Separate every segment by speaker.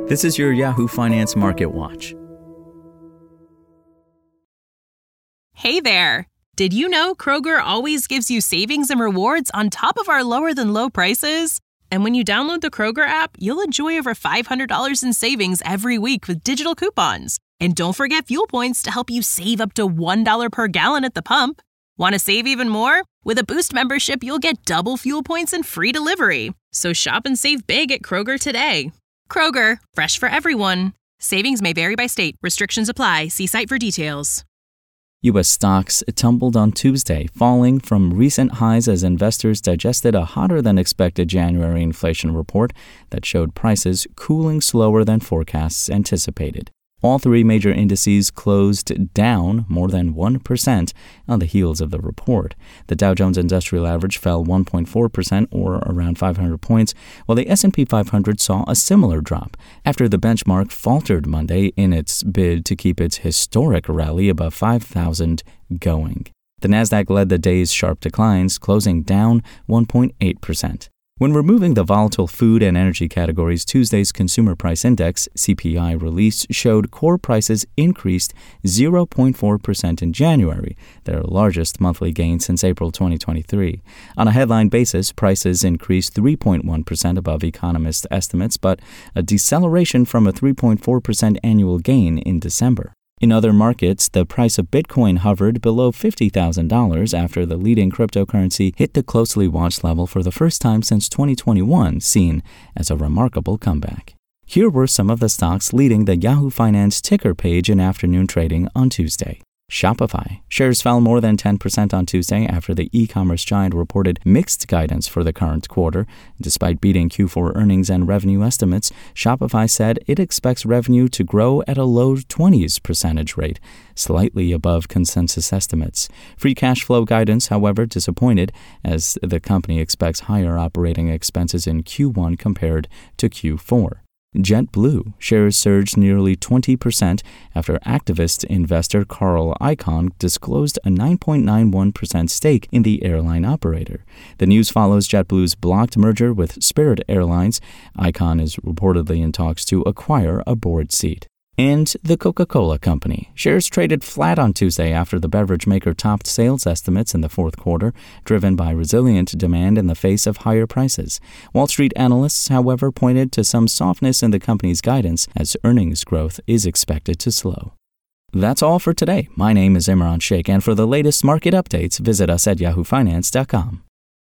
Speaker 1: This is your Yahoo Finance Market Watch.
Speaker 2: Hey there! Did you know Kroger always gives you savings and rewards on top of our lower-than-low prices? And when you download the Kroger app, you'll enjoy over $500 in savings every week with digital coupons. And don't forget fuel points to help you save up to $1 per gallon at the pump. Want to save even more? With a Boost membership, you'll get double fuel points and free delivery. So shop and save big at Kroger today. Kroger, fresh for everyone. Savings may vary by state. Restrictions apply. See site for details.
Speaker 1: U.S. stocks tumbled on Tuesday, falling from recent highs as investors digested a hotter-than-expected January inflation report that showed prices cooling slower than forecasts anticipated. All three major indices closed down more than 1% on the heels of the report. The Dow Jones Industrial Average fell 1.4% or around 500 points, while the S&P 500 saw a similar drop after the benchmark faltered Monday in its bid to keep its historic rally above 5,000 going. The Nasdaq led the day's sharp declines, closing down 1.8%. When removing the volatile food and energy categories, Tuesday's Consumer Price Index, CPI release, showed core prices increased 0.4% in January, their largest monthly gain since April 2023. On a headline basis, prices increased 3.1% above economist estimates, but a deceleration from a 3.4% annual gain in December. In other markets, the price of Bitcoin hovered below $50,000 after the leading cryptocurrency hit the closely watched level for the first time since 2021, seen as a remarkable comeback. Here were some of the stocks leading the Yahoo Finance ticker page in afternoon trading on Tuesday. Shopify. Shares fell more than 10% on Tuesday after the e-commerce giant reported mixed guidance for the current quarter. Despite beating Q4 earnings and revenue estimates, Shopify said it expects revenue to grow at a low 20s% rate, slightly above consensus estimates. Free cash flow guidance, however, disappointed, as the company expects higher operating expenses in Q1 compared to Q4. JetBlue shares surged nearly 20% after activist investor Carl Icahn disclosed a 9.91% stake in the airline operator. The news follows JetBlue's blocked merger with Spirit Airlines. Icahn is reportedly in talks to acquire a board seat. And the Coca-Cola Company. Shares traded flat on Tuesday after the beverage maker topped sales estimates in the fourth quarter, driven by resilient demand in the face of higher prices. Wall Street analysts, however, pointed to some softness in the company's guidance as earnings growth is expected to slow. That's all for today. My name is Imran Sheikh, and for the latest market updates, visit us at yahoofinance.com.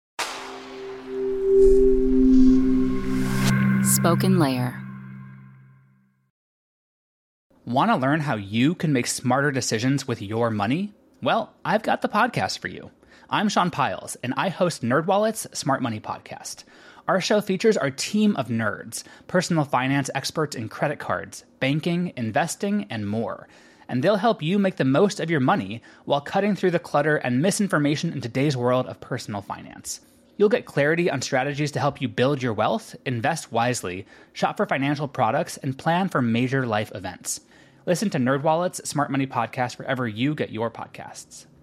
Speaker 3: Spoken Layer.
Speaker 4: Want to learn how you can make smarter decisions with your money? Well, I've got the podcast for you. I'm Sean Piles, and I host NerdWallet's Smart Money Podcast. Our show features our team of nerds, personal finance experts in credit cards, banking, investing, and more. And they'll help you make the most of your money while cutting through the clutter and misinformation in today's world of personal finance. You'll get clarity on strategies to help you build your wealth, invest wisely, shop for financial products, and plan for major life events. Listen to NerdWallet's Smart Money Podcast wherever you get your podcasts.